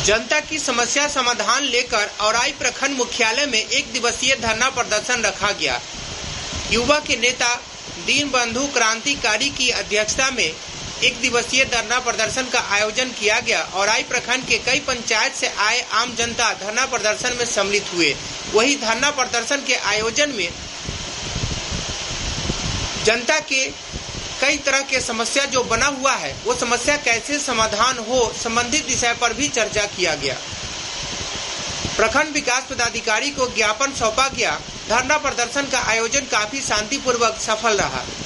जनता की समस्या समाधान लेकर औराई प्रखंड मुख्यालय में एक दिवसीय धरना प्रदर्शन रखा गया। युवा के नेता दीनबंधु क्रांतिकारी की अध्यक्षता में एक दिवसीय धरना प्रदर्शन का आयोजन किया गया। औराई प्रखंड के कई पंचायत से आए आम जनता धरना प्रदर्शन में सम्मिलित हुए। वही धरना प्रदर्शन के आयोजन में जनता के कई तरह के समस्या जो बना हुआ है वो समस्या कैसे समाधान हो संबंधित विषय पर भी चर्चा किया गया। प्रखंड विकास पदाधिकारी को ज्ञापन सौंपा गया। धरना प्रदर्शन का आयोजन काफी शांतिपूर्वक सफल रहा।